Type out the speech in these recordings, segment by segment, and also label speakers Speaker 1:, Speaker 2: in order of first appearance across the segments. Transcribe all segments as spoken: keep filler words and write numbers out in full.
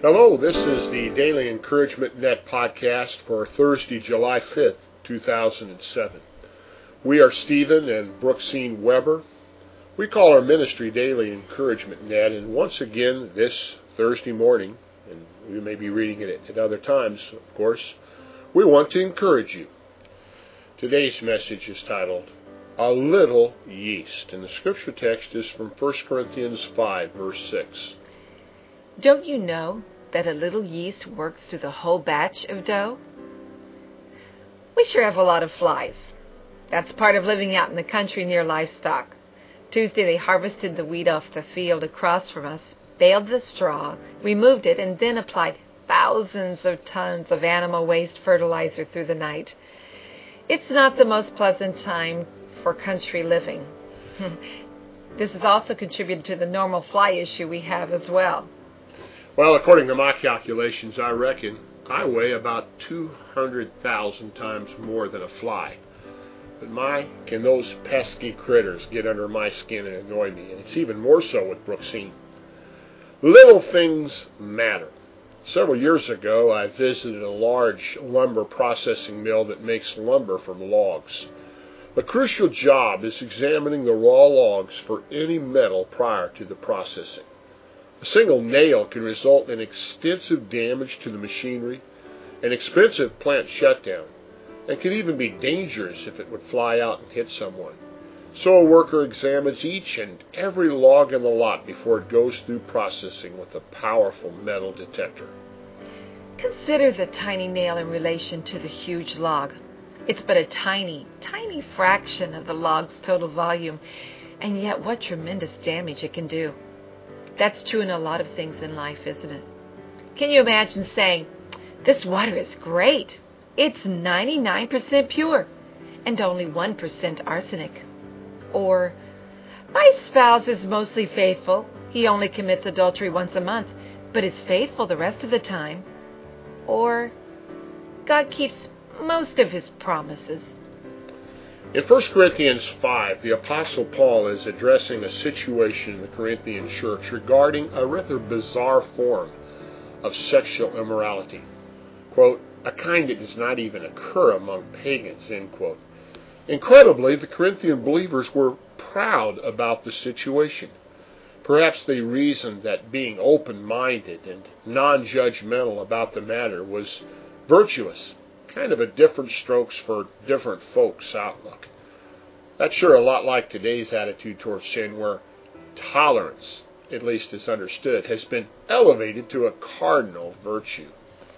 Speaker 1: Hello, this is the Daily Encouragement Net podcast for Thursday, July fifth, two thousand seven. We are Stephen and Brooksine Weber. We call our ministry Daily Encouragement Net, and once again this Thursday morning, and we may be reading it at other times, of course, we want to encourage you. Today's message is titled, A Little Yeast, and the scripture text is from First Corinthians five, verse six.
Speaker 2: Don't you know that a little yeast works through the whole batch of dough? We sure have a lot of flies. That's part of living out in the country near livestock. Tuesday they harvested the wheat off the field across from us, baled the straw, removed it, and then applied thousands of tons of animal waste fertilizer through the night. It's not the most pleasant time for country living. This has also contributed to the normal fly issue we have as well.
Speaker 1: Well, according to my calculations, I reckon I weigh about two hundred thousand times more than a fly. But my, can those pesky critters get under my skin and annoy me, and it's even more so with Brooksine. Little things matter. Several years ago, I visited a large lumber processing mill that makes lumber from logs. The crucial job is examining the raw logs for any metal prior to the processing. A single nail can result in extensive damage to the machinery, an expensive plant shutdown, and can even be dangerous if it would fly out and hit someone. So a worker examines each and every log in the lot before it goes through processing with a powerful metal detector.
Speaker 2: Consider the tiny nail in relation to the huge log. It's but a tiny, tiny fraction of the log's total volume, and yet what tremendous damage it can do. That's true in a lot of things in life, isn't it? Can you imagine saying, this water is great. It's ninety-nine percent pure and only one percent arsenic. Or, my spouse is mostly faithful. He only commits adultery once a month, but is faithful the rest of the time. Or, God keeps most of his promises.
Speaker 1: In First Corinthians five, the Apostle Paul is addressing a situation in the Corinthian church regarding a rather bizarre form of sexual immorality. Quote, a kind that does not even occur among pagans, end quote. Incredibly, the Corinthian believers were proud about the situation. Perhaps they reasoned that being open-minded and non-judgmental about the matter was virtuous. Kind of a different strokes for different folks outlook. That's sure a lot like today's attitude towards sin, where tolerance, at least as understood, has been elevated to a cardinal virtue.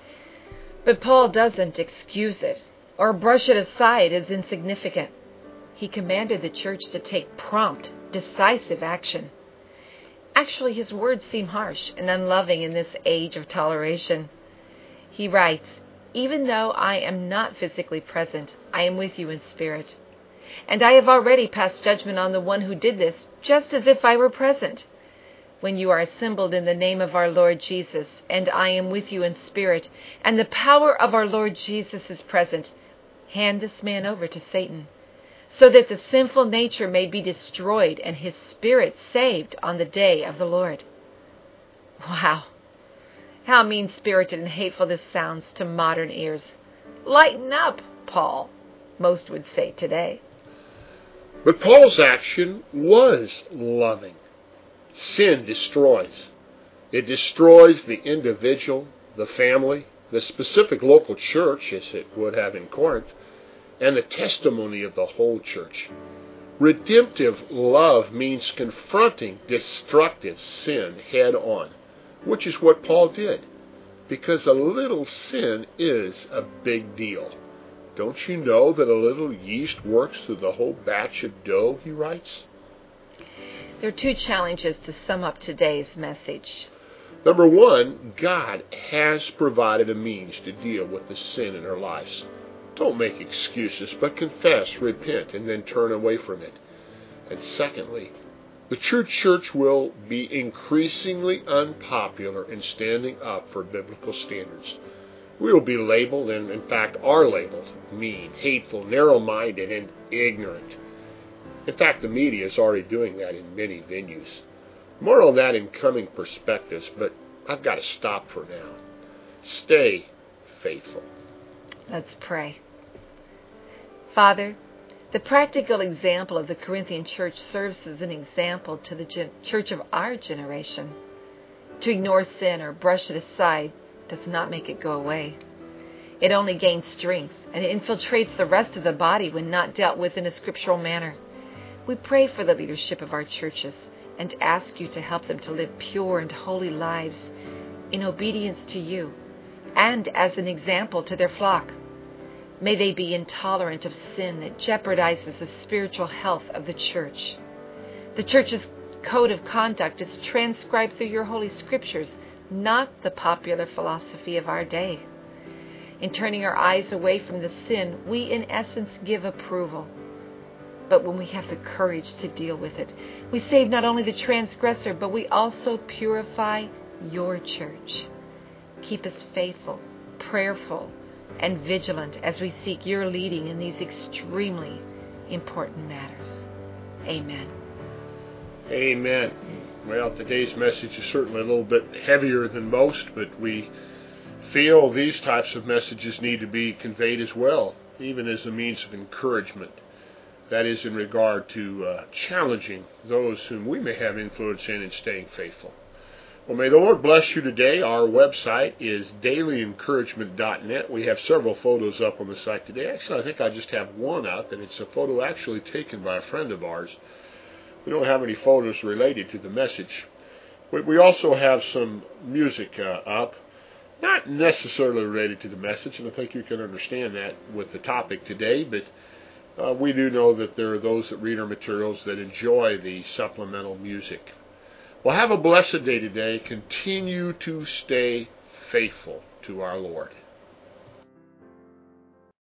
Speaker 2: But Paul doesn't excuse it or brush it aside as insignificant. He commanded the church to take prompt, decisive action. Actually, his words seem harsh and unloving in this age of toleration. He writes, even though I am not physically present, I am with you in spirit. And I have already passed judgment on the one who did this, just as if I were present. When you are assembled in the name of our Lord Jesus, and I am with you in spirit, and the power of our Lord Jesus is present, hand this man over to Satan, so that the sinful nature may be destroyed and his spirit saved on the day of the Lord. Wow! How mean-spirited and hateful this sounds to modern ears. Lighten up, Paul, most would say today.
Speaker 1: But Paul's action was loving. Sin destroys. It destroys the individual, the family, the specific local church, as it would have in Corinth, and the testimony of the whole church. Redemptive love means confronting destructive sin head on, which is what Paul did, because a little sin is a big deal. Don't you know that a little yeast works through the whole batch of dough, he writes?
Speaker 2: There are two challenges to sum up today's message.
Speaker 1: Number one, God has provided a means to deal with the sin in our lives. Don't make excuses, but confess, repent, and then turn away from it. And secondly, the true church will be increasingly unpopular in standing up for biblical standards. We will be labeled, and in fact are labeled, mean, hateful, narrow-minded, and ignorant. In fact, the media is already doing that in many venues. More on that in coming perspectives, but I've got to stop for now. Stay faithful.
Speaker 2: Let's pray. Father, the practical example of the Corinthian church serves as an example to the gen- church of our generation. To ignore sin or brush it aside does not make it go away. It only gains strength, and it infiltrates the rest of the body when not dealt with in a scriptural manner. We pray for the leadership of our churches and ask you to help them to live pure and holy lives in obedience to you and as an example to their flock. May they be intolerant of sin that jeopardizes the spiritual health of the church. The church's code of conduct is transcribed through your holy scriptures, not the popular philosophy of our day. In turning our eyes away from the sin, we in essence give approval. But when we have the courage to deal with it, we save not only the transgressor, but we also purify your church. Keep us faithful, prayerful, and vigilant as we seek your leading in these extremely important matters. Amen.
Speaker 1: Amen. Well, today's message is certainly a little bit heavier than most, but we feel these types of messages need to be conveyed as well, even as a means of encouragement. That is in regard to uh, challenging those whom we may have influence in and staying faithful. Well, may the Lord bless you today. Our website is daily encouragement dot net. We have several photos up on the site today. Actually, I think I just have one up, and it's a photo actually taken by a friend of ours. We don't have any photos related to the message. We also have some music uh, up, not necessarily related to the message, and I think you can understand that with the topic today, but uh, we do know that there are those that read our materials that enjoy the supplemental music. Well, have a blessed day today. Continue to stay faithful to our Lord.